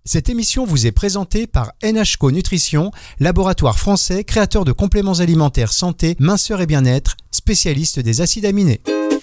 Cette émission vous est présentée par NHCO Nutrition, laboratoire français créateur de compléments alimentaires santé, minceur et bien-être, spécialiste des acides aminés.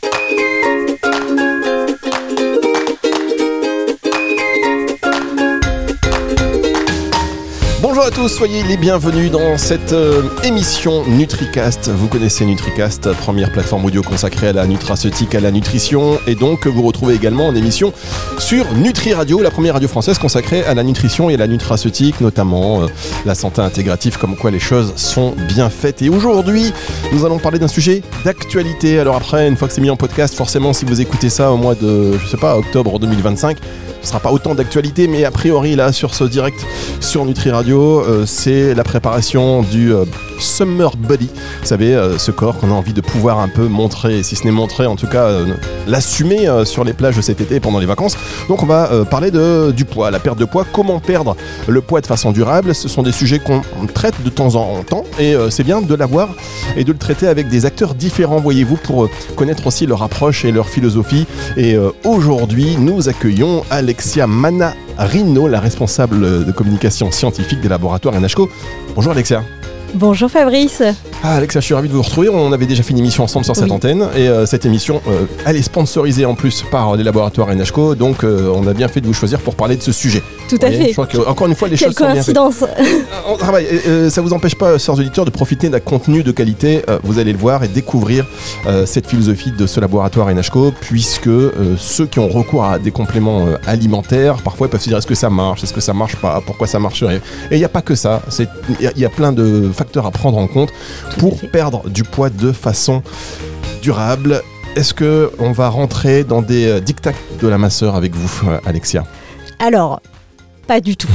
Bonjour à tous, soyez les bienvenus dans cette émission NutriCast. Vous connaissez NutriCast, première plateforme audio consacrée à la nutraceutique, à la nutrition, et donc vous retrouvez également en émission sur Nutri Radio, la première radio française consacrée à la nutrition et à la nutraceutique, notamment la santé intégrative, comme quoi les choses sont bien faites. Et aujourd'hui, nous allons parler d'un sujet d'actualité. Alors après, une fois que c'est mis en podcast, forcément, si vous écoutez ça au mois de, octobre 2025, ce ne sera pas autant d'actualité, mais a priori, là, sur ce direct sur Nutri Radio, c'est la préparation du Summer Body. Vous savez, ce corps qu'on a envie de pouvoir un peu montrer, si ce n'est montrer, en tout cas, l'assumer sur les plages cet été pendant les vacances. Donc on va parler du poids, la perte de poids, comment perdre le poids de façon durable. Ce sont des sujets qu'on traite de temps en temps, et c'est bien de l'avoir et de le traiter avec des acteurs différents, voyez-vous, pour connaître aussi leur approche et leur philosophie. Et aujourd'hui, nous accueillons Alexia Mannarino, la responsable de communication scientifique des laboratoires NHCO. Bonjour Alexia. Bonjour Fabrice. Alexia, je suis ravi de vous retrouver. On avait déjà fait une émission ensemble sur cette antenne, et cette émission, elle est sponsorisée en plus par les laboratoires NHCO, donc on a bien fait de vous choisir pour parler de ce sujet. Tout à fait. Je crois que, encore une fois, les choses sont bien faites. Quelle coïncidence. On travaille. Ça vous empêche pas, chers auditeurs, de profiter d'un contenu de qualité. Vous allez le voir et découvrir cette philosophie de ce laboratoire NHCO, puisque ceux qui ont recours à des compléments alimentaires, parfois ils peuvent se dire est-ce que ça marche pas, pourquoi ça marcherait. Et il n'y a pas que ça. Il y a plein de facteurs à prendre en compte pour perdre du poids de façon durable. Est-ce qu'on va rentrer dans des dictats de la minceur avec vous, Alexia ? Alors, pas du tout.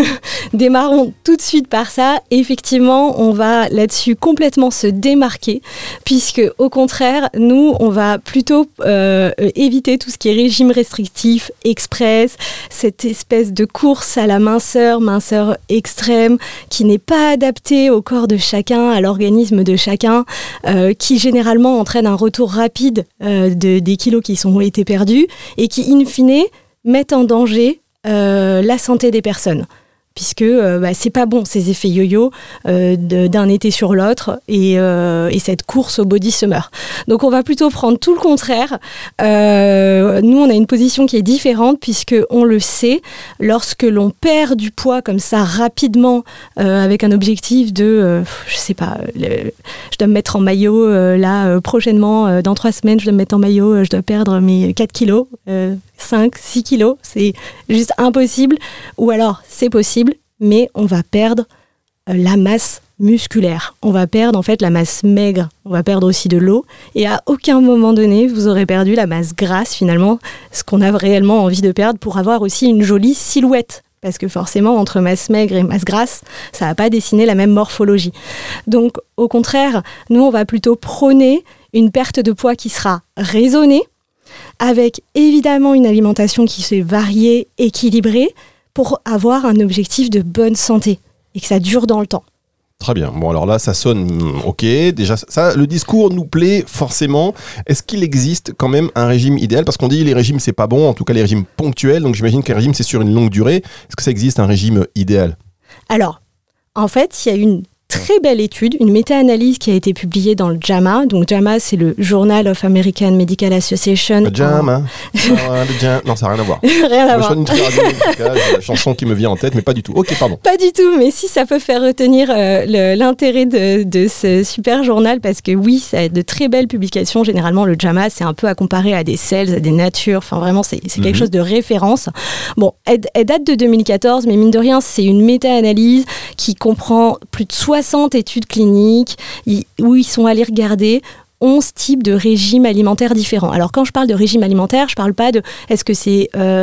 Démarrons tout de suite par ça. Effectivement, on va là-dessus complètement se démarquer, puisque au contraire, nous, on va plutôt éviter tout ce qui est régime restrictif, express, cette espèce de course à la minceur extrême, qui n'est pas adaptée au corps de chacun, à l'organisme de chacun, qui généralement entraîne un retour rapide des kilos qui ont été perdus, et qui, in fine, mettent en danger la santé des personnes, puisque c'est pas bon ces effets yo-yo d'un été sur l'autre, et cette course au body summer. Donc on va plutôt prendre tout le contraire. Nous on a une position qui est différente, puisque on le sait, lorsque l'on perd du poids comme ça rapidement, avec un objectif de je dois me mettre en maillot prochainement, dans 3 semaines je dois me mettre en maillot, je dois perdre mes 4 kilos, 5, 6 kilos, c'est juste impossible. Ou alors, c'est possible, mais on va perdre la masse musculaire. On va perdre en fait la masse maigre. On va perdre aussi de l'eau. Et à aucun moment donné, vous aurez perdu la masse grasse, finalement, ce qu'on a réellement envie de perdre pour avoir aussi une jolie silhouette. Parce que forcément, entre masse maigre et masse grasse, ça ne va pas dessiner la même morphologie. Donc, au contraire, nous, on va plutôt prôner une perte de poids qui sera raisonnée, avec évidemment une alimentation qui soit variée, équilibrée, pour avoir un objectif de bonne santé et que ça dure dans le temps. Très bien. Bon, alors là, ça sonne ok. Déjà, ça, le discours nous plaît forcément. Est-ce qu'il existe quand même un régime idéal ? Parce qu'on dit les régimes, c'est pas bon, en tout cas les régimes ponctuels. Donc j'imagine qu'un régime, c'est sur une longue durée. Est-ce que ça existe un régime idéal ? Alors, en fait, il y a une très belle étude, une méta-analyse qui a été publiée dans le JAMA. Donc JAMA, c'est le Journal of American Medical Association. Le JAMA. Non, ça n'a rien à voir. Rien à voir. Une chanson qui me vient en tête, mais pas du tout. Ok, pardon. Pas du tout, mais si ça peut faire retenir l'intérêt de ce super journal, parce que oui, ça a de très belles publications. Généralement, le JAMA, c'est un peu à comparer à des Cells, à des Nature. Enfin, vraiment, c'est quelque chose de référence. Bon, elle date de 2014, mais mine de rien, c'est une méta-analyse qui comprend plus de 60 études cliniques où ils sont allés regarder 11 types de régimes alimentaires différents. Alors quand je parle de régime alimentaire, je parle pas de est-ce que c'est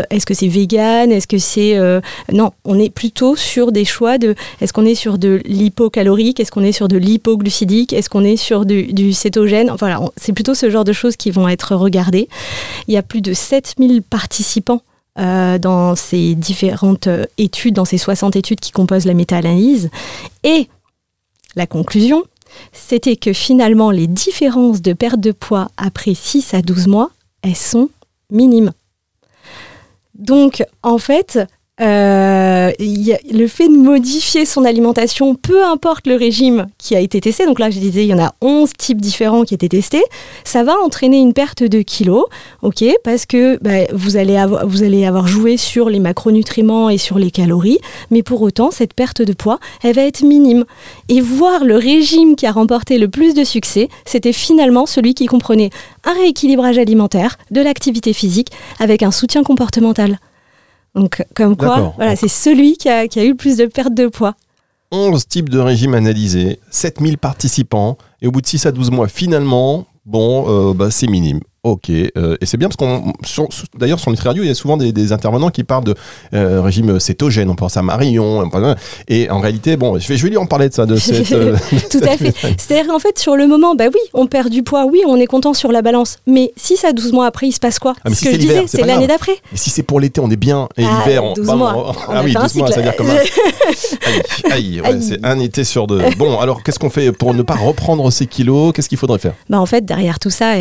vegan, est-ce que c'est non, on est plutôt sur des choix de est-ce qu'on est sur de l'hypocalorique, est-ce qu'on est sur de l'hypoglucidique, est-ce qu'on est sur du cétogène. Enfin, voilà, c'est plutôt ce genre de choses qui vont être regardées. Il y a plus de 7000 participants dans ces différentes études, dans ces 60 études qui composent la méta-analyse. Et la conclusion, c'était que finalement, les différences de perte de poids après 6 à 12 mois, elles sont minimes. Donc, en fait, le fait de modifier son alimentation, peu importe le régime qui a été testé, donc là je disais il y en a 11 types différents qui étaient testés, ça va entraîner une perte de kilos, ok, parce que vous allez avoir joué sur les macronutriments et sur les calories, mais pour autant cette perte de poids, elle va être minime. Et voir le régime qui a remporté le plus de succès, c'était finalement celui qui comprenait un rééquilibrage alimentaire, de l'activité physique avec un soutien comportemental. Donc, comme quoi, voilà, c'est celui qui a eu le plus de perte de poids. 11 types de régimes analysés, 7000 participants, et au bout de 6 à 12 mois, finalement, c'est minime. Ok, et c'est bien parce d'ailleurs sur Nutri Radio, il y a souvent des intervenants qui parlent de régime cétogène, on pense à Marion, et en réalité, je vais lui en parler de ça, de cette... Tout à fait. C'est-à-dire qu'en fait, sur le moment, oui, on perd du poids, oui, on est content sur la balance, mais 6 à 12 mois après, il se passe quoi? Ce que je disais, c'est l'année d'après. Et si c'est pour l'été, on est bien, et l'hiver, 12 mois. Oui, 12 mois, ça veut dire comme c'est un été sur deux. Bon, alors, qu'est-ce qu'on fait pour ne pas reprendre ces kilos? Qu'est-ce qu'il faudrait faire? En fait, derrière tout ça,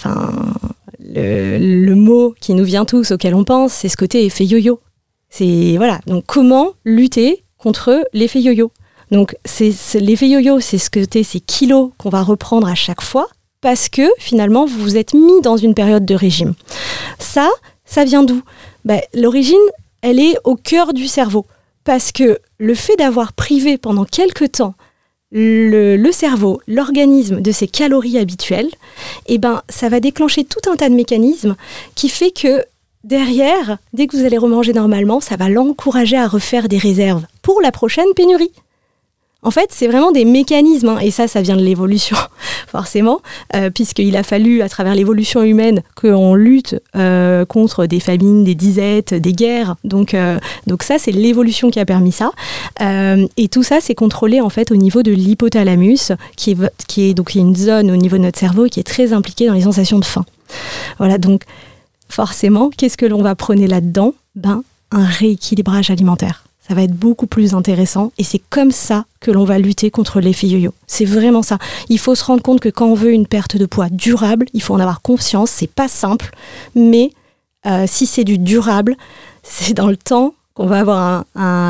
le mot qui nous vient tous, auquel on pense, c'est ce côté effet yo-yo. Donc comment lutter contre l'effet yo-yo? Donc l'effet yo-yo, c'est ce côté, ces kilos qu'on va reprendre à chaque fois, parce que finalement vous vous êtes mis dans une période de régime. Ça vient d'où? L'origine, elle est au cœur du cerveau, parce que le fait d'avoir privé pendant quelque temps le cerveau, l'organisme de ses calories habituelles, ça va déclencher tout un tas de mécanismes qui fait que derrière, dès que vous allez remanger normalement, ça va l'encourager à refaire des réserves pour la prochaine pénurie. En fait, c'est vraiment des mécanismes, et ça vient de l'évolution, forcément, puisqu'il a fallu, à travers l'évolution humaine, qu'on lutte contre des famines, des disettes, des guerres. Donc ça, c'est l'évolution qui a permis ça. Et tout ça, c'est contrôlé en fait au niveau de l'hypothalamus, qui est une zone au niveau de notre cerveau qui est très impliquée dans les sensations de faim. Voilà, donc forcément, qu'est-ce que l'on va prôner là-dedans? Un rééquilibrage alimentaire. Ça va être beaucoup plus intéressant et c'est comme ça que l'on va lutter contre l'effet yo-yo. C'est vraiment ça. Il faut se rendre compte que quand on veut une perte de poids durable, il faut en avoir conscience. C'est pas simple, mais si c'est du durable, c'est dans le temps qu'on va avoir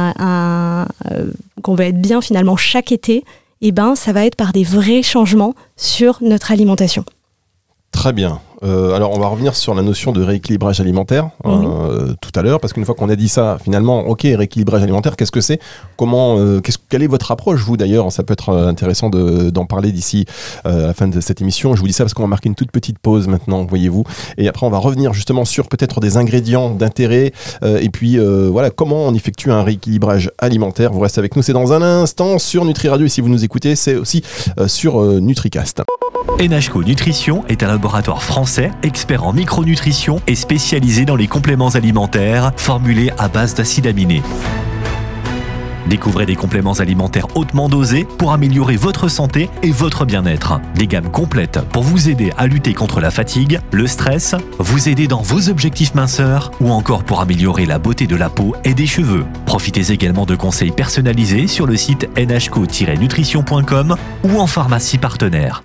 qu'on va être bien finalement chaque été. Et ça va être par des vrais changements sur notre alimentation. Très bien. Alors, on va revenir sur la notion de rééquilibrage alimentaire tout à l'heure, parce qu'une fois qu'on a dit ça, finalement, ok, rééquilibrage alimentaire, qu'est-ce que c'est? Quelle est votre approche, vous d'ailleurs? Ça peut être intéressant d'en parler d'ici à la fin de cette émission. Je vous dis ça parce qu'on va marquer une toute petite pause maintenant, voyez-vous. Et après, on va revenir justement sur peut-être des ingrédients d'intérêt et puis comment on effectue un rééquilibrage alimentaire. Vous restez avec nous, c'est dans un instant sur Nutri Radio et si vous nous écoutez, c'est aussi sur NutriCast. NHCO Nutrition est un laboratoire français, expert en micronutrition et spécialisé dans les compléments alimentaires formulés à base d'acides aminés. Découvrez des compléments alimentaires hautement dosés pour améliorer votre santé et votre bien-être. Des gammes complètes pour vous aider à lutter contre la fatigue, le stress, vous aider dans vos objectifs minceurs ou encore pour améliorer la beauté de la peau et des cheveux. Profitez également de conseils personnalisés sur le site nhco-nutrition.com ou en pharmacie partenaire.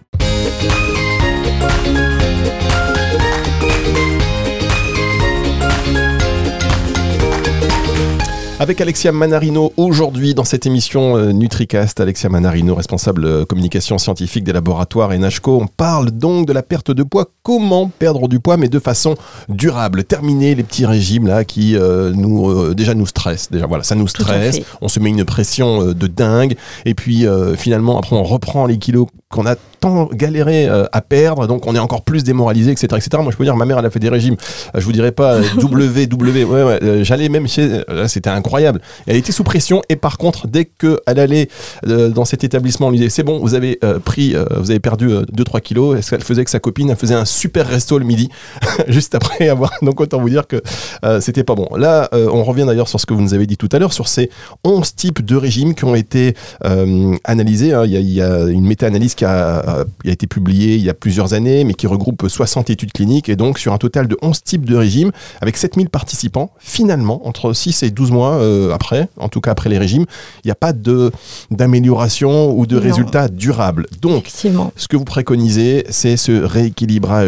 Avec Alexia Manarino aujourd'hui dans cette émission NutriCast. Alexia Manarino, responsable communication scientifique des laboratoires NHCO. On parle donc de la perte de poids. Comment perdre du poids mais de façon durable. Terminer les petits régimes là qui nous stressent. Déjà voilà, ça nous stresse. On se met une pression de dingue. Et puis finalement après on reprend les kilos qu'on a tant galéré à perdre, donc on est encore plus démoralisé, etc., etc. Moi, je peux dire, ma mère, elle a fait des régimes. Je vous dirais pas j'allais même chez, c'était incroyable. Elle était sous pression et par contre, dès qu'elle allait dans cet établissement, on lui disait, c'est bon, vous avez perdu 2-3 kilos. Est-ce qu'elle faisait que sa copine, elle faisait un super resto le midi, juste après avoir. Donc autant vous dire que c'était pas bon. Là, on revient d'ailleurs sur ce que vous nous avez dit tout à l'heure, sur ces 11 types de régimes qui ont été analysés. Hein. Il y a une méta-analyse qui a été publiée il y a plusieurs années, mais qui regroupe 60 études cliniques, et donc sur un total de 11 types de régimes, avec 7000 participants, finalement, entre 6 et 12 mois après, en tout cas après les régimes, il n'y a pas d'amélioration ou de résultats durables. Donc, ce que vous préconisez, c'est ce rééquilibrage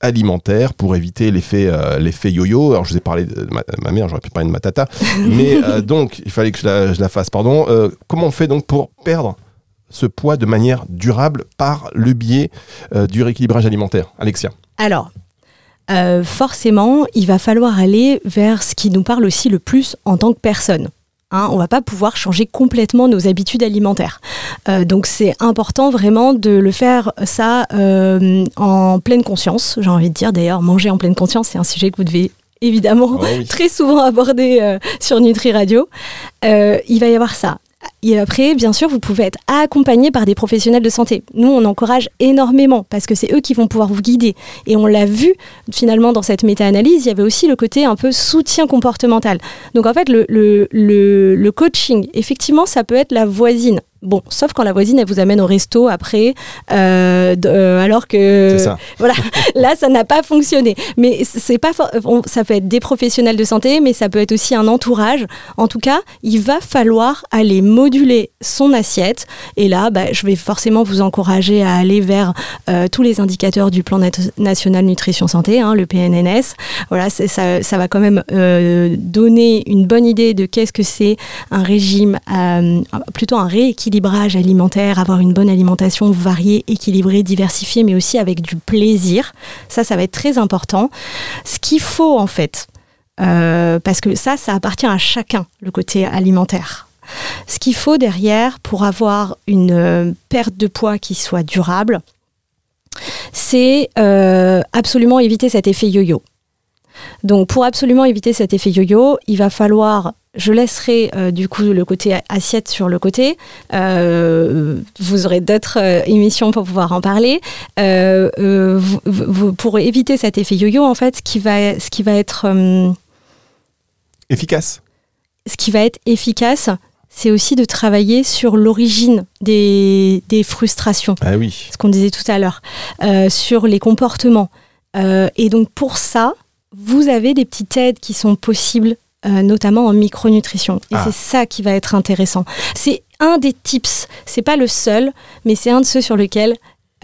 alimentaires pour éviter l'effet yo-yo. Alors je vous ai parlé de ma mère, j'aurais pu parler de ma tata, mais donc il fallait que je la fasse, pardon. Comment on fait donc pour perdre ce poids de manière durable par le biais du rééquilibrage alimentaire, Alexia? Alors, forcément, il va falloir aller vers ce qui nous parle aussi le plus en tant que personne. On ne va pas pouvoir changer complètement nos habitudes alimentaires. Donc c'est important vraiment de le faire ça en pleine conscience. J'ai envie de dire d'ailleurs, manger en pleine conscience, c'est un sujet que vous devez évidemment très souvent aborder sur Nutri Radio. Il va y avoir ça. Et après, bien sûr, vous pouvez être accompagné par des professionnels de santé. Nous, on encourage énormément parce que c'est eux qui vont pouvoir vous guider. Et on l'a vu, finalement, dans cette méta-analyse, il y avait aussi le côté un peu soutien comportemental. Donc, en fait, le coaching, effectivement, ça peut être la voisine. Bon, sauf quand la voisine, elle vous amène au resto après, alors que... C'est ça. Voilà, là, ça n'a pas fonctionné. Mais c'est pas ça peut être des professionnels de santé, mais ça peut être aussi un entourage. En tout cas, il va falloir aller moduler son assiette. Et là, je vais forcément vous encourager à aller vers tous les indicateurs du Plan National Nutrition Santé, le PNNS. Voilà, ça va quand même donner une bonne idée de qu'est-ce que c'est un régime, plutôt un rééquilibrage alimentaire, avoir une bonne alimentation variée, équilibrée, diversifiée, mais aussi avec du plaisir. Ça va être très important. Ce qu'il faut en fait, parce que ça appartient à chacun, le côté alimentaire. Ce qu'il faut derrière pour avoir une perte de poids qui soit durable, c'est absolument éviter cet effet yo-yo. Donc pour absolument éviter cet effet yo-yo, il va falloir, je laisserai du coup le côté assiette sur le côté, vous aurez d'autres émissions pour pouvoir en parler, pour éviter cet effet yo-yo en fait, ce qui va être efficace. Ce qui va être efficace, c'est aussi de travailler sur l'origine des frustrations. Ah oui. Ce qu'on disait tout à l'heure, sur les comportements. Et donc pour ça, vous avez des petites aides qui sont possibles, notamment en micronutrition. Et c'est ça qui va être intéressant. C'est un des tips, c'est pas le seul, mais c'est un de ceux sur lesquels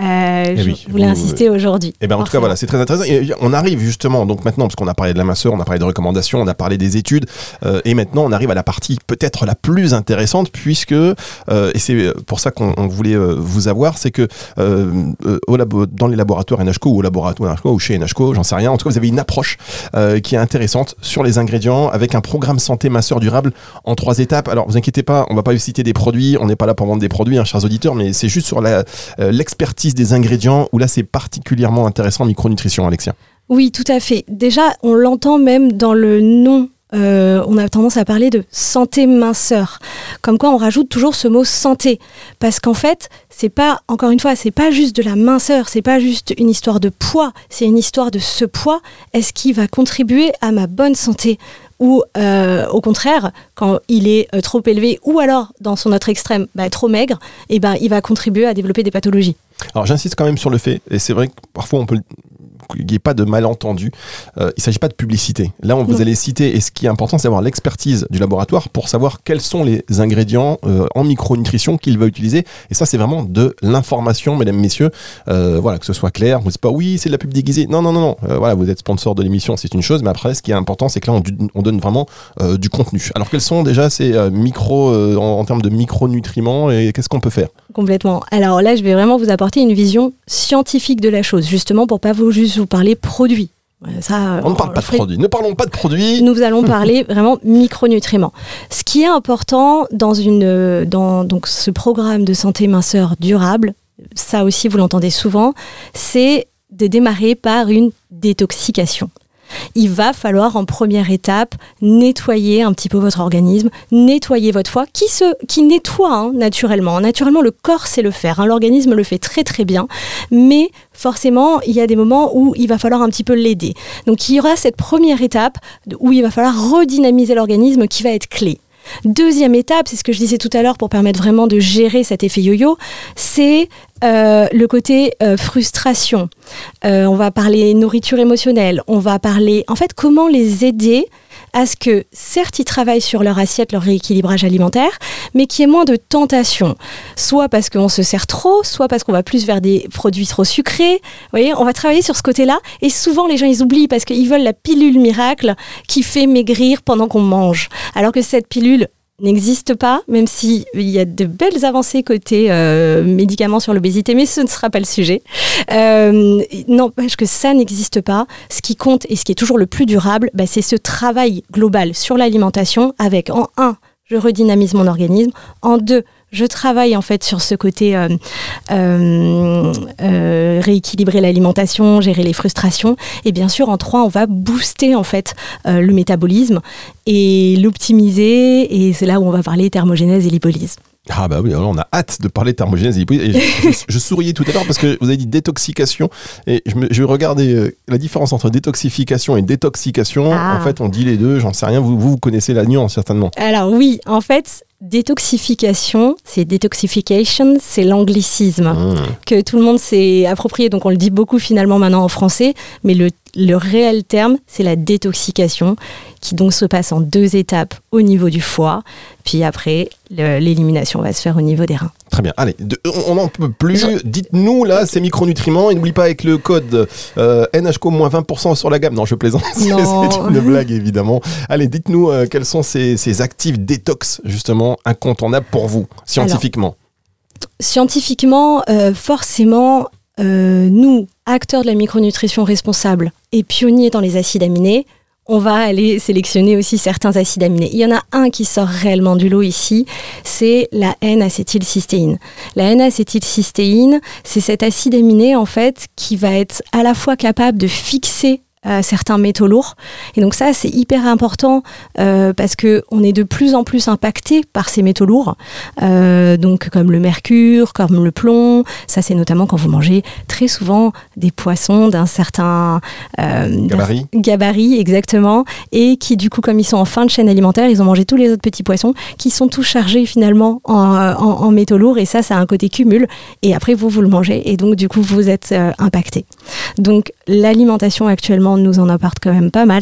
je voulais insister aujourd'hui. Et en tout cas, voilà, c'est très intéressant. Et on arrive justement, donc maintenant, parce qu'on a parlé de la minceur, on a parlé de recommandations, on a parlé des études, et maintenant on arrive à la partie peut-être la plus intéressante, puisque, et c'est pour ça qu'on voulait vous avoir, c'est que dans les laboratoires NHCO ou au laboratoire NHCO ou chez NHCO, j'en sais rien, en tout cas vous avez une approche qui est intéressante sur les ingrédients avec un programme santé minceur durable en 3 étapes. Alors vous inquiétez pas, on va pas citer des produits, on n'est pas là pour vendre des produits, chers auditeurs, mais c'est juste sur l'expertise des ingrédients où là c'est particulièrement intéressant en micronutrition, Alexia. Oui, tout à fait. Déjà, on l'entend même dans le nom. On a tendance à parler de santé minceur. Comme quoi on rajoute toujours ce mot santé. Parce qu'en fait, c'est pas, encore une fois, c'est pas juste de la minceur, c'est pas juste une histoire de poids, c'est une histoire de ce poids. Est-ce qu'il va contribuer à ma bonne santé ? Ou au contraire, quand il est trop élevé, ou alors dans son autre extrême, trop maigre, il va contribuer à développer des pathologies. Alors j'insiste quand même sur le fait, et c'est vrai que parfois on peut qu'il n'y ait pas de malentendu, il ne s'agit pas de publicité. Là, vous allez citer, et ce qui est important, c'est d'avoir l'expertise du laboratoire pour savoir quels sont les ingrédients en micronutrition qu'il va utiliser. Et ça, c'est vraiment de l'information, mesdames, messieurs. Voilà, que ce soit clair. Vous ne dites pas, oui, c'est de la pub déguisée. Non. Voilà, vous êtes sponsor de l'émission, c'est une chose. Mais après, ce qui est important, c'est que là, on donne vraiment du contenu. Alors, quels sont déjà ces en termes de micronutriments et qu'est-ce qu'on peut faire ? Complètement. Alors là, je vais vraiment vous apporter une vision scientifique de la chose, justement pour pas juste vous parler produits. Ça, on ne parle pas de produits. Ne parlons pas de produits. Nous allons parler vraiment micronutriments. Ce qui est important dans donc ce programme de santé minceur durable, ça aussi vous l'entendez souvent, c'est de démarrer par une détoxication. Il va falloir en première étape nettoyer un petit peu votre organisme, nettoyer votre foie qui nettoie naturellement. Naturellement, le corps sait le faire, l'organisme le fait très très bien, mais forcément, il y a des moments où il va falloir un petit peu l'aider. Donc il y aura cette première étape où il va falloir redynamiser l'organisme qui va être clé. Deuxième étape, c'est ce que je disais tout à l'heure pour permettre vraiment de gérer cet effet yo-yo, c'est le côté frustration. On va parler nourriture émotionnelle, on va parler en fait comment les aider à ce que, certes, ils travaillent sur leur assiette, leur rééquilibrage alimentaire, mais qu'il y ait moins de tentation. Soit parce qu'on se sert trop, soit parce qu'on va plus vers des produits trop sucrés. Vous voyez, on va travailler sur ce côté-là. Et souvent, les gens, ils oublient parce qu'ils veulent la pilule miracle qui fait maigrir pendant qu'on mange. Alors que cette pilule n'existe pas, même s'il y a de belles avancées côté médicaments sur l'obésité, mais ce ne sera pas le sujet. N'empêche que ça n'existe pas. Ce qui compte et ce qui est toujours le plus durable, c'est ce travail global sur l'alimentation avec, en 1, je redynamise mon organisme, en 2, je travaille en fait sur ce côté rééquilibrer l'alimentation, gérer les frustrations. Et bien sûr, en 3, on va booster en fait le métabolisme et l'optimiser. Et c'est là où on va parler thermogénèse et lipolyse. Ah bah oui, alors on a hâte de parler de thermogénèse et lipolyse. Et je souriais tout à l'heure parce que vous avez dit détoxication et je regardais la différence entre détoxification et détoxication. En fait, on dit les deux, j'en sais rien. Vous connaissez la nuance certainement. Alors oui, en fait, détoxification, c'est detoxification, c'est l'anglicisme que tout le monde s'est approprié. Donc on le dit beaucoup finalement maintenant en français, mais le réel terme, c'est la détoxication qui donc se passe en 2 étapes au niveau du foie. Puis après, l'élimination va se faire au niveau des reins. Très bien. Allez, on n'en peut plus. Dites-nous là ces micronutriments. Et n'oubliez pas avec le code NHCO moins 20% sur la gamme. Non, je plaisante. C'est une blague évidemment. Allez, dites-nous quels sont ces actifs détox justement incontournables pour vous, scientifiquement. Alors, scientifiquement, forcément, nous, acteurs de la micronutrition responsable et pionniers dans les acides aminés, on va aller sélectionner aussi certains acides aminés. Il y en a un qui sort réellement du lot ici, c'est la N-acétylcystéine. La N-acétylcystéine, c'est cet acide aminé en fait qui va être à la fois capable de fixer certains métaux lourds. Et donc ça, c'est hyper important parce qu'on est de plus en plus impacté par ces métaux lourds, donc comme le mercure, comme le plomb. Ça, c'est notamment quand vous mangez très souvent des poissons d'un certain gabarit, exactement, et qui du coup, comme ils sont en fin de chaîne alimentaire, ils ont mangé tous les autres petits poissons qui sont tous chargés finalement en métaux lourds, et ça a un côté cumul, et après vous le mangez, et donc du coup, vous êtes impacté. Donc l'alimentation actuellement nous en apporte quand même pas mal.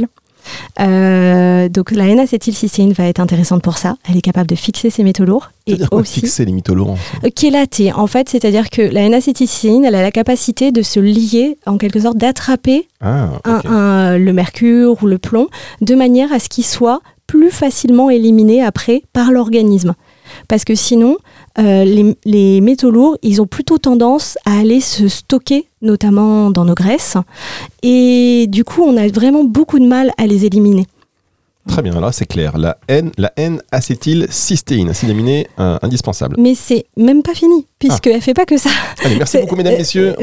Donc la N-acétylcystéine va être intéressante pour ça. Elle est capable de fixer ces métaux lourds. C'est-à-dire quoi, fixer les métaux lourds Chélater, en fait, c'est-à-dire que la N-acétylcystéine, elle a la capacité de se lier, en quelque sorte, d'attraper le mercure ou le plomb, de manière à ce qu'il soit plus facilement éliminé après par l'organisme. Parce que sinon, les métaux lourds, ils ont plutôt tendance à aller se stocker, notamment dans nos graisses. Et du coup, on a vraiment beaucoup de mal à les éliminer. Très bien, là c'est clair. La N-acétylcystéine, acide aminé indispensable. Mais c'est même pas fini, puisqu'elle ne fait pas que ça. Allez, merci beaucoup mesdames, messieurs.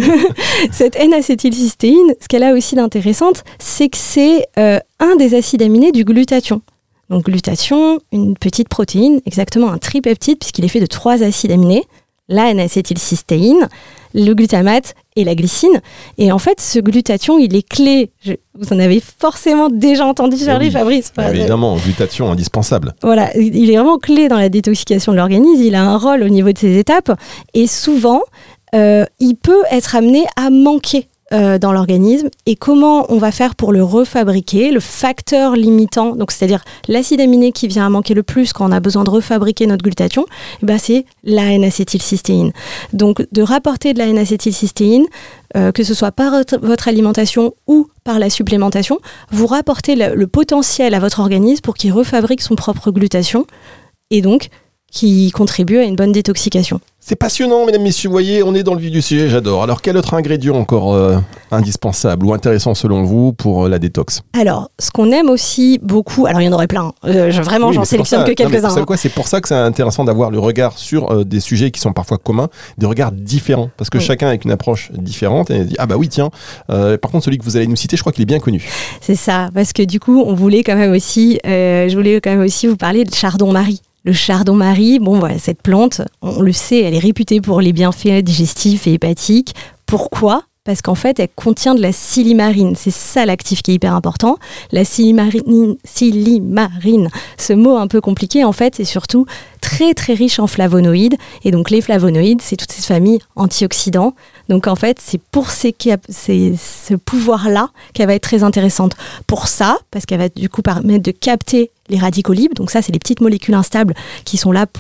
Cette N-acétylcystéine, ce qu'elle a aussi d'intéressante, c'est que c'est un des acides aminés du glutathion. Donc glutathion, une petite protéine, exactement un tripeptide, puisqu'il est fait de 3 acides aminés, la N-acétylcystéine, le glutamate et la glycine. Et en fait, ce glutathion, il est clé. Vous en avez forcément déjà entendu parler, Fabrice. Évidemment, glutathion indispensable. Voilà, il est vraiment clé dans la détoxification de l'organisme. Il a un rôle au niveau de ces étapes. Et souvent, il peut être amené à manquer dans l'organisme. Et comment on va faire pour le refabriquer? Le facteur limitant, donc c'est-à-dire l'acide aminé qui vient à manquer le plus quand on a besoin de refabriquer notre glutathion, c'est la N-acétylcystéine. Donc de rapporter de la N-acétylcystéine, que ce soit par votre alimentation ou par la supplémentation, vous rapportez le potentiel à votre organisme pour qu'il refabrique son propre glutathion et donc qui contribue à une bonne détoxication. C'est passionnant, mesdames, messieurs, vous voyez, on est dans le vif du sujet, j'adore. Alors, quel autre ingrédient encore indispensable ou intéressant selon vous pour la détox? Alors, ce qu'on aime aussi beaucoup, alors il y en aurait plein, j'en sélectionne que quelques-uns. Vous savez quoi, c'est pour ça que c'est intéressant d'avoir le regard sur des sujets qui sont parfois communs, des regards différents, parce que chacun avec une approche différente, et dit, ah bah oui, tiens, par contre, celui que vous allez nous citer, je crois qu'il est bien connu. C'est ça, parce que du coup, je voulais quand même aussi vous parler de chardon-marie. Le chardon-marie, cette plante, on le sait, elle est réputée pour les bienfaits digestifs et hépatiques. Pourquoi ? Parce qu'en fait, elle contient de la silimarine. C'est ça l'actif qui est hyper important. La silimarine, ce mot un peu compliqué, en fait, c'est surtout très très riche en flavonoïdes. Et donc les flavonoïdes, c'est toute cette famille antioxydants. Donc en fait, c'est pour ce pouvoir-là qu'elle va être très intéressante. Pour ça, parce qu'elle va du coup permettre de capter les radicaux libres. Donc ça, c'est les petites molécules instables qui sont là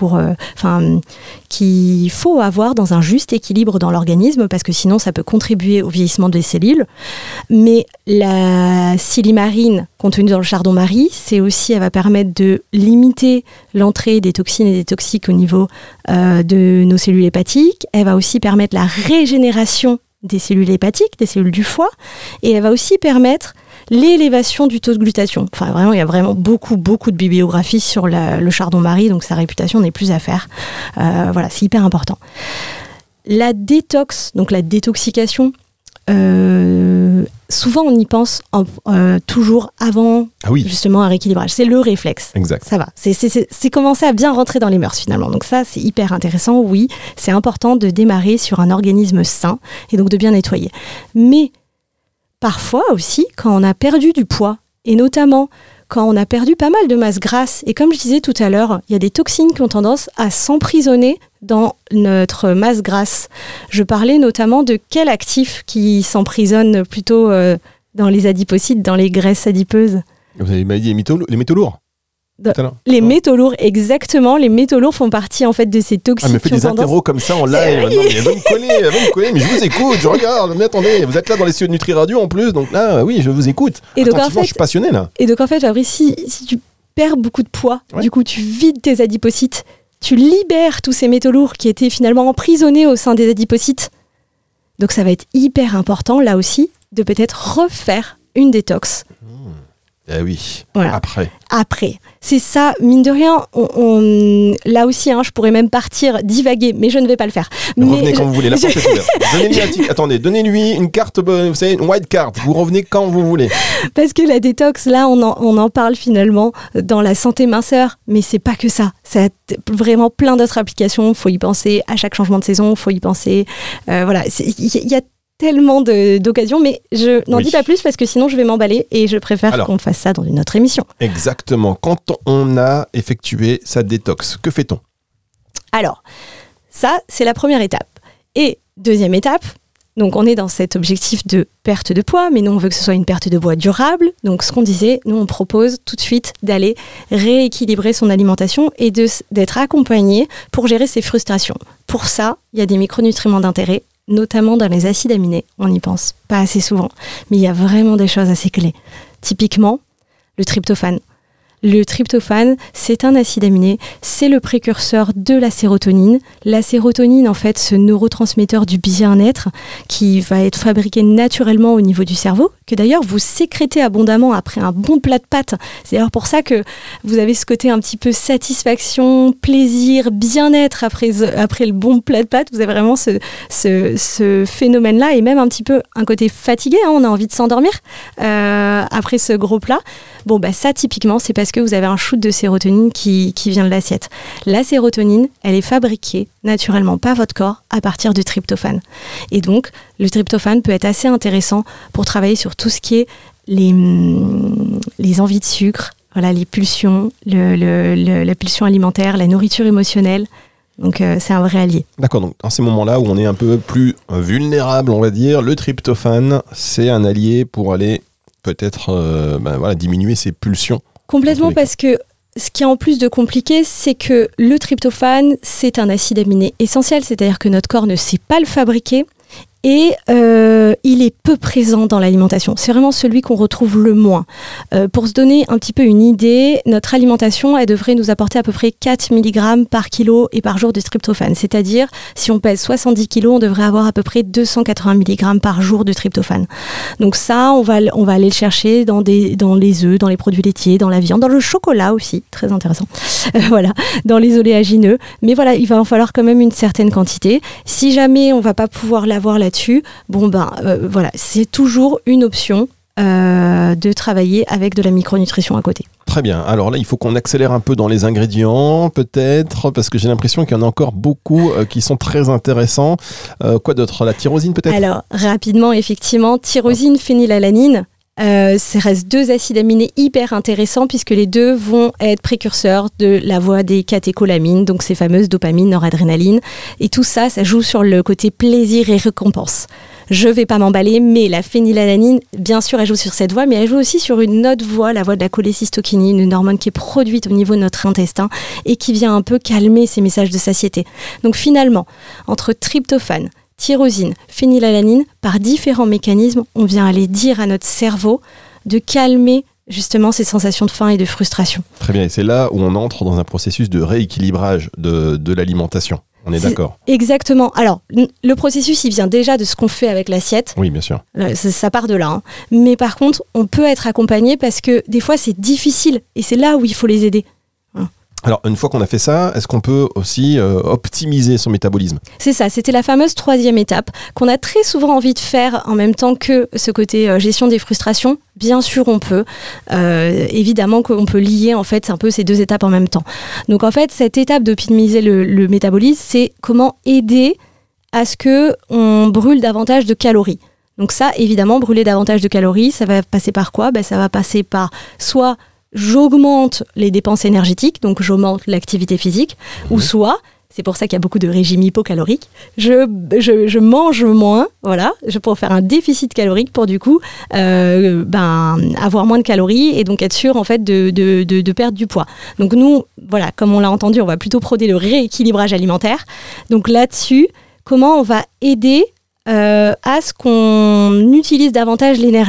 qu'il faut avoir dans un juste équilibre dans l'organisme, parce que sinon, ça peut contribuer au vieillissement des cellules. Mais la silimarine contenue dans le chardon-marie, elle va permettre de limiter l'entrée des toxines et des toxiques au niveau de nos cellules hépatiques. Elle va aussi permettre la régénération des cellules hépatiques, des cellules du foie, et elle va aussi permettre l'élévation du taux de glutathion. Enfin, vraiment, il y a vraiment beaucoup de bibliographie sur le chardon-marie, donc sa réputation n'est plus à faire. Voilà, c'est hyper important. La détox, donc la détoxication, souvent on y pense toujours avant justement un rééquilibrage. C'est le réflexe. Exact. Ça va. C'est commencer à bien rentrer dans les mœurs finalement. Donc ça, c'est hyper intéressant. Oui, c'est important de démarrer sur un organisme sain et donc de bien nettoyer. Mais parfois aussi, quand on a perdu du poids, et notamment quand on a perdu pas mal de masse grasse, et comme je disais tout à l'heure, il y a des toxines qui ont tendance à s'emprisonner dans notre masse grasse. Je parlais notamment de quel actif qui s'emprisonne plutôt dans les adipocytes, dans les graisses adipeuses. Vous avez dit les métaux lourds. Les métaux lourds, exactement. Les métaux lourds font partie en fait de ces toxines. Ah, mais fait des interros comme ça en live. Non, mais elle va me coller, mais je vous écoute, je regarde. Mais attendez, vous êtes là dans les studios de Nutri Radio en plus, donc là, oui, je vous écoute. Et donc, en fait, je suis passionné là. Et donc en fait, Fabrice, si tu perds beaucoup de poids, du coup, tu vides tes adipocytes, tu libères tous ces métaux lourds qui étaient finalement emprisonnés au sein des adipocytes. Donc ça va être hyper important, là aussi, de peut-être refaire une détox. Eh oui, voilà. Après. C'est ça, mine de rien, là aussi, je pourrais même partir, divaguer, mais je ne vais pas le faire. Mais revenez quand vous voulez, la porte est ouverte. Donnez-lui une carte, vous savez, une white card, vous revenez quand vous voulez. Parce que la détox, là, on en parle finalement dans la santé minceur, mais c'est pas que ça. Ça a vraiment plein d'autres applications, il faut y penser à chaque changement de saison, il faut y penser, voilà, il y a tellement d'occasions, mais je n'en dis pas plus parce que sinon je vais m'emballer et je préfère qu'on fasse ça dans une autre émission. Exactement. Quand on a effectué sa détox, que fait-on ? Alors, ça, c'est la première étape. Et deuxième étape, donc on est dans cet objectif de perte de poids, mais nous on veut que ce soit une perte de poids durable. Donc ce qu'on disait, nous on propose tout de suite d'aller rééquilibrer son alimentation et d'être accompagné pour gérer ses frustrations. Pour ça, il y a des micronutriments d'intérêt, notamment dans les acides aminés. On n'y pense pas assez souvent, mais il y a vraiment des choses assez clés. Typiquement, le tryptophane. Le tryptophane, c'est un acide aminé, c'est le précurseur de la sérotonine. La sérotonine, en fait, ce neurotransmetteur du bien-être qui va être fabriqué naturellement au niveau du cerveau, que d'ailleurs vous sécrétez abondamment après un bon plat de pâtes. C'est d'ailleurs pour ça que vous avez ce côté un petit peu satisfaction, plaisir, bien-être après le bon plat de pâtes. Vous avez vraiment ce phénomène-là et même un petit peu un côté fatigué, on a envie de s'endormir après ce gros plat. Bon, ça typiquement, c'est parce que vous avez un shoot de sérotonine qui vient de l'assiette. La sérotonine, elle est fabriquée naturellement par votre corps à partir du tryptophane. Et donc, le tryptophane peut être assez intéressant pour travailler sur tout ce qui est les envies de sucre, voilà, les pulsions, la pulsion alimentaire, la nourriture émotionnelle. Donc, c'est un vrai allié. D'accord, donc dans ces moments-là où on est un peu plus vulnérable, on va dire, le tryptophane, c'est un allié pour aller peut-être diminuer ses pulsions. Complètement, parce que ce qui est en plus de compliqué, c'est que le tryptophane, c'est un acide aminé essentiel, c'est-à-dire que notre corps ne sait pas le fabriquer et il est peu présent dans l'alimentation. C'est vraiment celui qu'on retrouve le moins. Pour se donner un petit peu une idée, notre alimentation, elle devrait nous apporter à peu près 4 mg par kilo et par jour de tryptophane. C'est-à-dire, si on pèse 70 kg, on devrait avoir à peu près 280 mg par jour de tryptophane. Donc ça, on va aller le chercher dans les œufs, dans les produits laitiers, dans la viande, dans le chocolat aussi, très intéressant. Voilà, dans les oléagineux. Mais voilà, il va en falloir quand même une certaine quantité. Si jamais on ne va pas pouvoir l'avoir là-dessus, voilà, c'est toujours une option de travailler avec de la micronutrition à côté. Très bien. Alors là, il faut qu'on accélère un peu dans les ingrédients, peut-être, parce que j'ai l'impression qu'il y en a encore beaucoup qui sont très intéressants. Quoi d'autre ? La tyrosine, peut-être ? Alors, rapidement, effectivement, tyrosine, phénylalanine. Ça reste 2 acides aminés hyper intéressants puisque les 2 vont être précurseurs de la voie des catécholamines, donc ces fameuses dopamine, noradrénaline. Et tout ça, ça joue sur le côté plaisir et récompense. Je vais pas m'emballer, mais la phénylalanine, bien sûr, elle joue sur cette voie, mais elle joue aussi sur une autre voie, la voie de la cholécystokinine, une hormone qui est produite au niveau de notre intestin et qui vient un peu calmer ces messages de satiété. Donc finalement, entre tryptophane, tyrosine, phénylalanine, par différents mécanismes, on vient aller dire à notre cerveau de calmer justement ces sensations de faim et de frustration. Très bien, et c'est là où on entre dans un processus de rééquilibrage de l'alimentation. On est d'accord. Exactement. Alors, le processus, il vient déjà de ce qu'on fait avec l'assiette. Oui, bien sûr. Ça part de là. Hein. Mais par contre, on peut être accompagné parce que des fois, c'est difficile. Et c'est là où il faut les aider. Alors, une fois qu'on a fait ça, est-ce qu'on peut aussi optimiser son métabolisme ? C'est ça, c'était la fameuse 3e étape qu'on a très souvent envie de faire en même temps que ce côté gestion des frustrations. Bien sûr, on peut. Évidemment qu'on peut lier en fait un peu ces 2 étapes en même temps. Donc en fait, cette étape d'optimiser le métabolisme, c'est comment aider à ce qu'on brûle davantage de calories. Donc ça, évidemment, brûler davantage de calories, ça va passer par quoi ? Ça va passer par soit j'augmente les dépenses énergétiques, donc j'augmente l'activité physique, ou soit, c'est pour ça qu'il y a beaucoup de régimes hypocaloriques, je mange moins, voilà, pour faire un déficit calorique pour du coup avoir moins de calories et donc être sûr en fait de perdre du poids. Donc nous, voilà, comme on l'a entendu, on va plutôt prôner le rééquilibrage alimentaire. Donc là-dessus, comment on va aider à ce qu'on utilise davantage l'énergie ?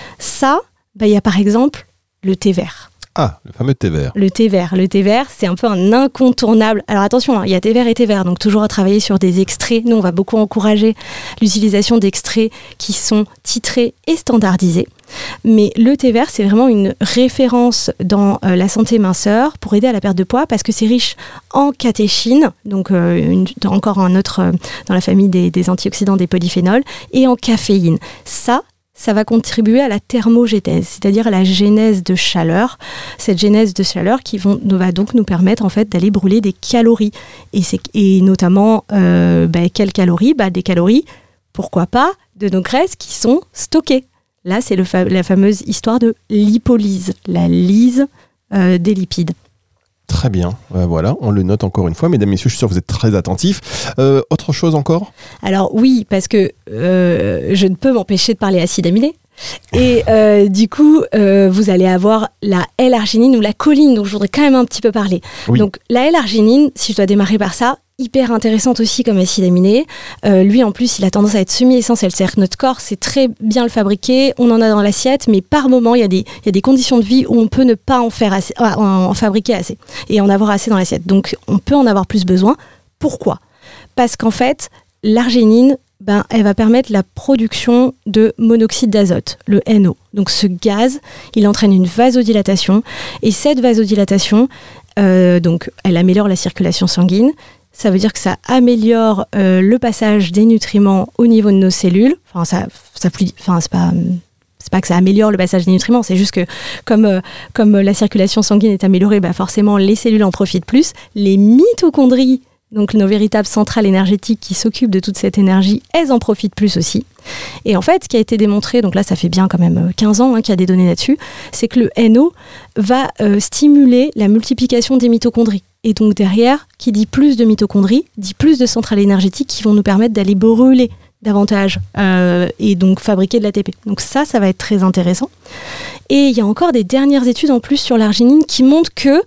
Ça, il y a par exemple le thé vert. Ah, le fameux thé vert. Le thé vert, c'est un peu un incontournable. Alors attention, il y a thé vert et thé vert, donc toujours à travailler sur des extraits. Nous, on va beaucoup encourager l'utilisation d'extraits qui sont titrés et standardisés. Mais le thé vert, c'est vraiment une référence dans la santé minceur pour aider à la perte de poids parce que c'est riche en catéchine, donc encore un autre dans la famille des antioxydants, des polyphénols, et en caféine. Ça va contribuer à la thermogénèse, c'est-à-dire à la genèse de chaleur. Cette genèse de chaleur qui va donc nous permettre en fait d'aller brûler des calories. Et notamment, quelles calories ? Des calories, pourquoi pas, de nos graisses qui sont stockées. Là, c'est la fameuse histoire de lipolyse, la lyse des lipides. Très bien, voilà, on le note encore une fois. Mesdames, messieurs, je suis sûr que vous êtes très attentifs. Autre chose encore ? Alors oui, parce que je ne peux m'empêcher de parler acides aminés. Et du coup, vous allez avoir la L-arginine ou la choline, dont je voudrais quand même un petit peu parler. Oui. Donc la L-arginine, si je dois démarrer par ça, hyper intéressante aussi comme acide aminé. Lui, en plus, il a tendance à être semi-essentiel. C'est-à-dire que notre corps sait très bien le fabriquer, on en a dans l'assiette, mais par moment, il y a des conditions de vie où on peut ne pas en fabriquer assez et en avoir assez dans l'assiette. Donc, on peut en avoir plus besoin. Pourquoi ? Parce qu'en fait, l'arginine, elle va permettre la production de monoxyde d'azote, le NO. Donc, ce gaz, il entraîne une vasodilatation. Et cette vasodilatation, donc, elle améliore la circulation sanguine. Ça veut dire que ça améliore le passage des nutriments au niveau de nos cellules. Enfin, c'est pas que ça améliore le passage des nutriments, c'est juste que comme la circulation sanguine est améliorée, forcément les cellules en profitent plus. Les mitochondries, donc nos véritables centrales énergétiques qui s'occupent de toute cette énergie, elles en profitent plus aussi. Et en fait, ce qui a été démontré, donc là ça fait bien quand même 15 ans qu'il y a des données là-dessus, c'est que le NO va stimuler la multiplication des mitochondries. Et donc derrière, qui dit plus de mitochondries, dit plus de centrales énergétiques qui vont nous permettre d'aller brûler davantage et donc fabriquer de l'ATP. Donc ça va être très intéressant. Et il y a encore des dernières études en plus sur l'arginine qui montrent que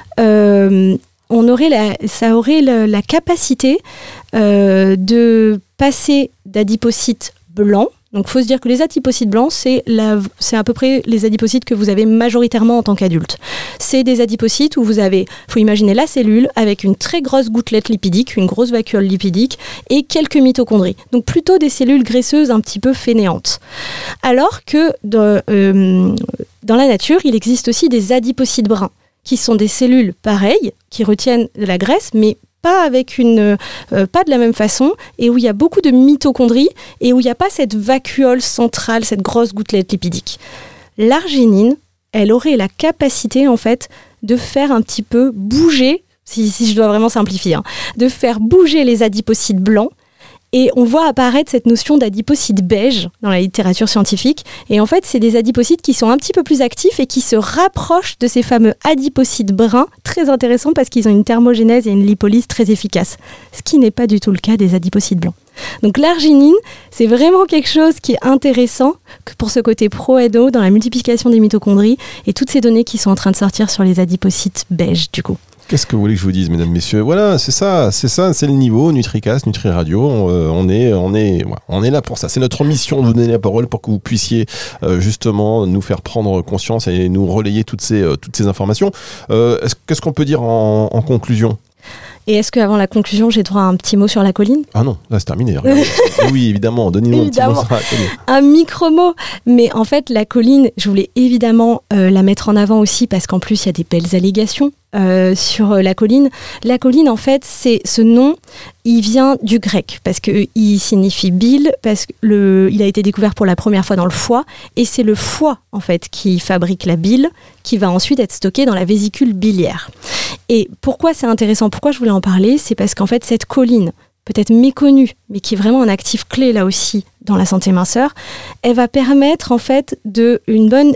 ça aurait la capacité de passer d'adipocytes blancs. Donc, il faut se dire que les adipocytes blancs, c'est à peu près les adipocytes que vous avez majoritairement en tant qu'adulte. C'est des adipocytes où il faut imaginer la cellule avec une très grosse gouttelette lipidique, une grosse vacuole lipidique et quelques mitochondries. Donc, plutôt des cellules graisseuses un petit peu fainéantes. Alors que dans la nature, il existe aussi des adipocytes bruns, qui sont des cellules pareilles, qui retiennent de la graisse, mais pas de la même façon, et où il y a beaucoup de mitochondries, et où il n'y a pas cette vacuole centrale, cette grosse gouttelette lipidique. L'arginine, elle aurait la capacité, en fait, de faire un petit peu bouger, si je dois vraiment simplifier, de faire bouger les adipocytes blancs, Et on voit apparaître cette notion d'adipocytes beige dans la littérature scientifique. Et en fait, c'est des adipocytes qui sont un petit peu plus actifs et qui se rapprochent de ces fameux adipocytes bruns, très intéressants parce qu'ils ont une thermogénèse et une lipolyse très efficace, ce qui n'est pas du tout le cas des adipocytes blancs. Donc l'arginine, c'est vraiment quelque chose qui est intéressant pour ce côté pro-EDO dans la multiplication des mitochondries et toutes ces données qui sont en train de sortir sur les adipocytes beige du coup. Qu'est-ce que vous voulez que je vous dise, mesdames, messieurs ? Voilà, c'est ça, c'est le niveau NutriCast, NutriRadio. On est là pour ça. C'est notre mission de vous donner la parole pour que vous puissiez justement nous faire prendre conscience et nous relayer toutes ces informations. Qu'est-ce qu'on peut dire en conclusion ? Et est-ce qu'avant la conclusion, j'ai droit à un petit mot sur la choline ? Ah non, là c'est terminé. Oui, évidemment, donnez-nous un petit mot sur la choline. Un micro-mot. Mais en fait, la choline, je voulais évidemment la mettre en avant aussi parce qu'en plus, il y a des belles allégations sur la choline. La choline, en fait, c'est ce nom, il vient du grec parce qu'il signifie bile, parce qu'il a été découvert pour la première fois dans le foie et c'est le foie, en fait, qui fabrique la bile qui va ensuite être stockée dans la vésicule biliaire. Et pourquoi c'est intéressant ? Pourquoi je voulais en parler ? C'est parce qu'en fait, cette choline, peut-être méconnue, mais qui est vraiment un actif clé là aussi dans la santé minceur, elle va permettre en fait une bonne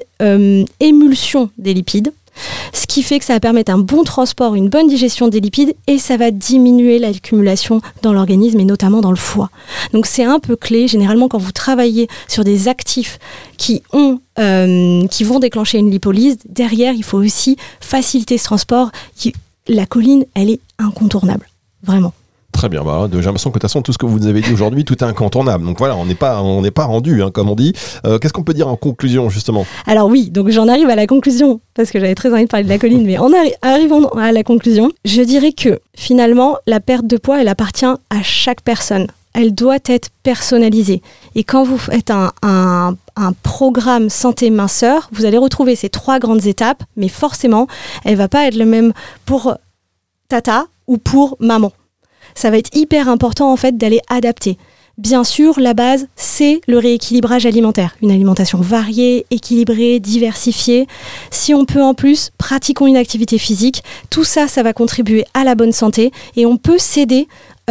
émulsion des lipides, ce qui fait que ça va permettre un bon transport, une bonne digestion des lipides et ça va diminuer l'accumulation dans l'organisme et notamment dans le foie. Donc c'est un peu clé. Généralement, quand vous travaillez sur des actifs qui vont déclencher une lipolyse, derrière, il faut aussi faciliter ce transport. La choline, elle est incontournable, vraiment. Très bien, j'ai l'impression que de toute façon tout ce que vous nous avez dit aujourd'hui, tout est incontournable. Donc voilà, on n'est pas rendu, comme on dit. Qu'est-ce qu'on peut dire en conclusion justement ? Alors oui, donc j'en arrive à la conclusion, parce que j'avais très envie de parler de la choline, mais en arrivant à la conclusion, je dirais que finalement, la perte de poids, elle appartient à chaque personne. Elle doit être personnalisée. Et quand vous faites un programme santé minceur, vous allez retrouver ces 3 grandes étapes, mais forcément, elle ne va pas être la même pour tata ou pour maman. Ça va être hyper important en fait d'aller adapter. Bien sûr, la base, c'est le rééquilibrage alimentaire. Une alimentation variée, équilibrée, diversifiée. Si on peut en plus, pratiquons une activité physique. Tout ça, ça va contribuer à la bonne santé et on peut s'aider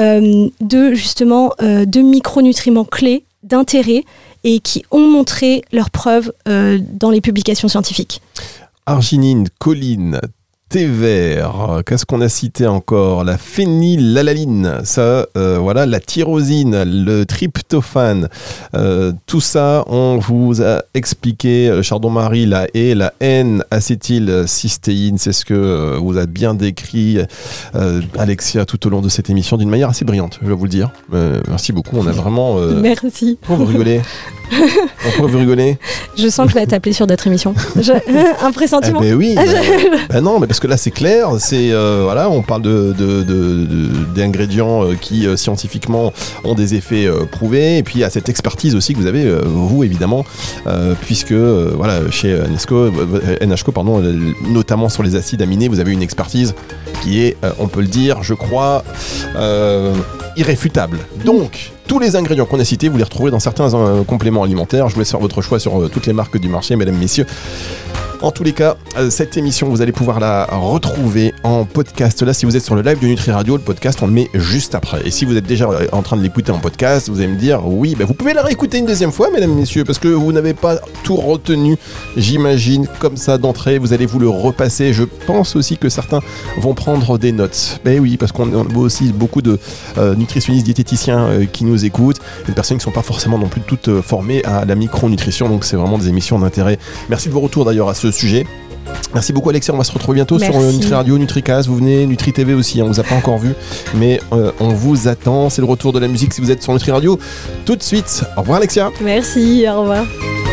de micronutriments clés, d'intérêt et qui ont montré leurs preuves dans les publications scientifiques. Arginine, choline, thé vert, qu'est-ce qu'on a cité encore ? La phénylalanine, la tyrosine, le tryptophane, tout ça, on vous a expliqué, Chardon-Marie, la N-acétylcystéine, c'est ce que vous avez bien décrit, Alexia, tout au long de cette émission, d'une manière assez brillante, je dois vous le dire. Merci beaucoup, on a vraiment... Merci. Pourquoi vous rigolez ? Pourquoi vous rigolez ? Je sens que je vais t'appeler sur d'autres émissions. Un pressentiment. Mais oui. Non, mais parce que là c'est clair. C'est on parle d'ingrédients qui scientifiquement ont des effets prouvés. Et puis il y a cette expertise aussi que vous avez vous évidemment, puisque chez NHCO, notamment sur les acides aminés, vous avez une expertise qui est, on peut le dire, je crois, irréfutable. Donc tous les ingrédients qu'on a cités, vous les retrouvez dans certains compléments alimentaires. Je vous laisse faire votre choix sur toutes les marques du marché, mesdames, messieurs. En tous les cas, cette émission, vous allez pouvoir la retrouver en podcast. Là, si vous êtes sur le live de NutriRadio, le podcast, on le met juste après. Et si vous êtes déjà en train de l'écouter en podcast, vous allez me dire, oui, vous pouvez la réécouter une deuxième fois, mesdames, messieurs, parce que vous n'avez pas tout retenu, j'imagine, comme ça d'entrée. Vous allez vous le repasser. Je pense aussi que certains vont prendre des notes. Oui, parce qu'on voit aussi beaucoup de nutritionnistes, diététiciens qui nous écoutent, des personnes qui ne sont pas forcément non plus toutes formées à la micronutrition. Donc, c'est vraiment des émissions d'intérêt. Merci de vos retours d'ailleurs à ce sujet. Merci beaucoup Alexia, on va se retrouver bientôt. Merci. Sur NutriRadio, NutriCast, vous venez, NutriTV aussi, on vous a pas encore vu, mais on vous attend, c'est le retour de la musique si vous êtes sur NutriRadio tout de suite. Au revoir Alexia. Merci, au revoir.